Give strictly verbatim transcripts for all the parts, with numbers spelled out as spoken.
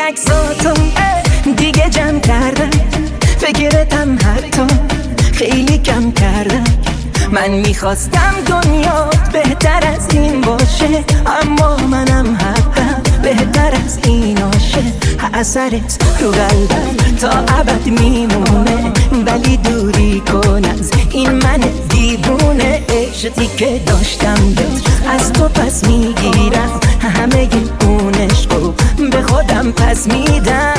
عکساتو دیگه جمع کردم، فکرتم حتی خیلی کم کردم. من میخواستم دنیا بهتر از این باشه، اما منم حقم بهتر از این آشه. اثرت رو قلبم تا ابد میمونه، ولی دوری کن از این من دیوونه. عشقی که داشتم بهت از تو پس میگیرم، همه اون عشقو به خودم پس میدم.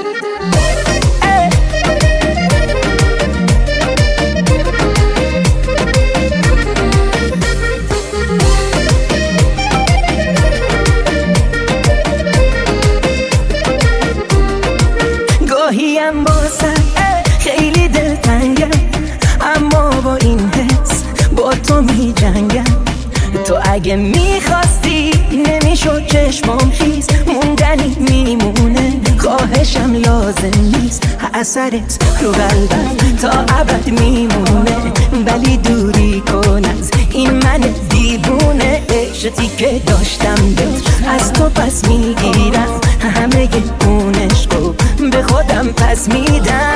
گاهیم بازم خیلی دلتنگم، اما با این حس با تو می جنگم. تو اگه میخواستی نمیشد چشمام خیز، موندنی میمونه، خواهشم لازم نیست. اثرت رو قلبم تا ابد میمونه، ولی دوری کن از این من دیوونه. عشقی که داشتم بهت از تو پس میگیرم، همه اون عشقو به خودم پس میدم.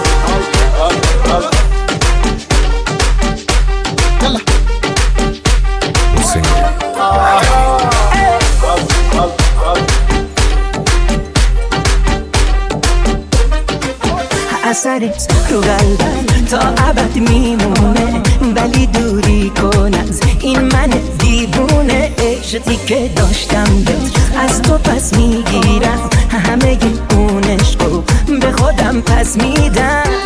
اثرت رو قلبم تا ابد میمونه، ولی دوری کن از این من دیوونه. عشقی که داشتم بهت از تو پس میگیرم، همه اون عشقو به خودم پس میدم.